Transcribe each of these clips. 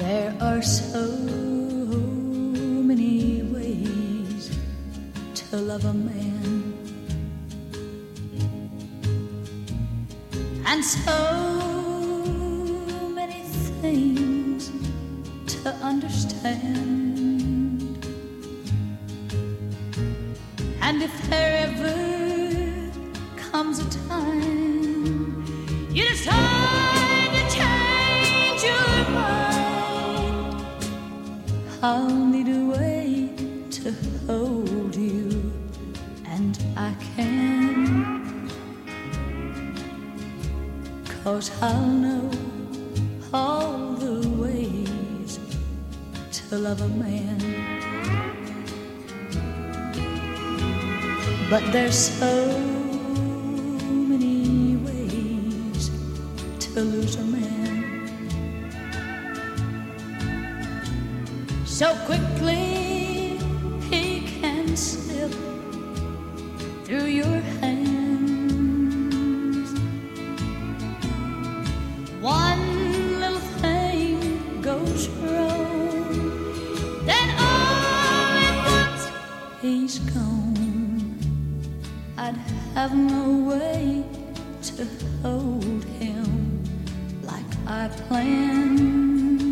There are so many ways to love a man, and so many things to understand. And if there ever comes a time you decide to change your mind, I'll need a way to hold you, and I can, 'cause I'll know all the ways to love a man. But there's so many ways to lose a man. So quickly he can slip through your hands. One little thing goes wrong, then all at once he's gone. I'd have no way to hold him like I planned.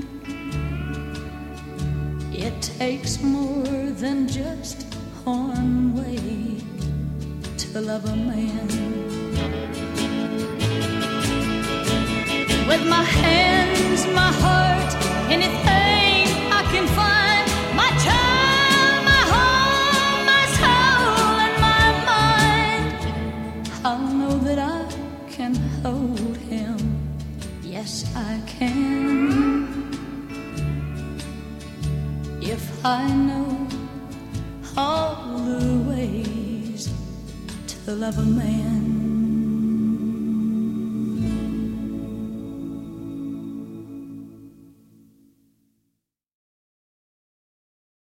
It takes more than just one way to love a man. With my hands, my heart, anything I can find, my child, my home, my soul, and my mind, I'll know that I can hold him. Yes, I can. If I know all the ways to love a man.